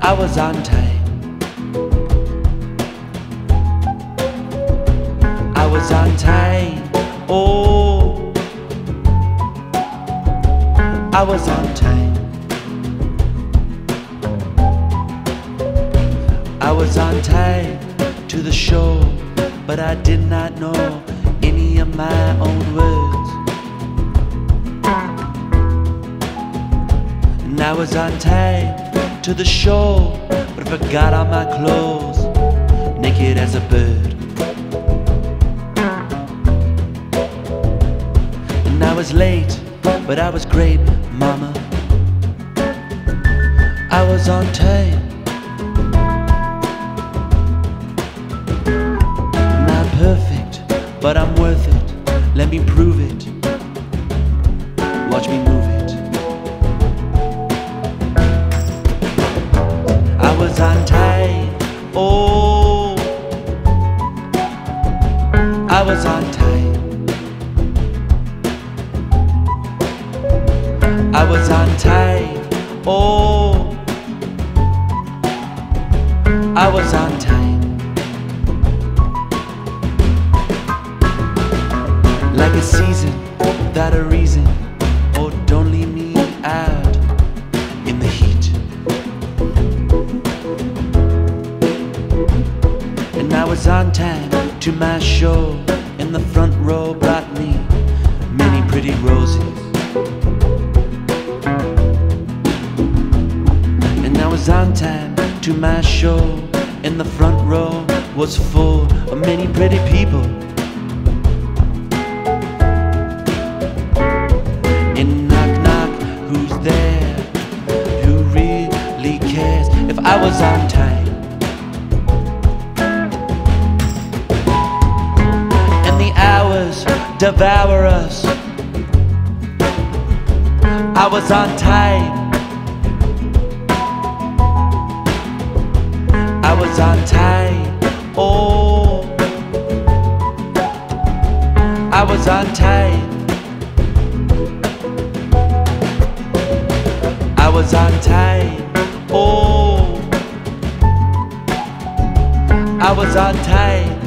I was on time. I was on time. Oh, I was on time. I was on time to the show, but I did not know any of my own words. And I was on time to the show, but I forgot all my clothes, naked as a bird. And I was late, but I was great, mama. I was on time. Not perfect, but I'm worth it. Let me prove it. Watch me move it. I was on time. Oh, I was on time. I was on time. Oh, I was on time. Like a season without a reason. Oh, don't leave me out in the heat. And I was on time to my show. In the front row brought me many pretty roses. And I was on time to my show. In the front row was full of many pretty people. And knock knock, who's there? Who really cares if I was on time? And the hours devour us. I was on time. I was on time. Oh, I was on time. I was on time. Oh, I was on time.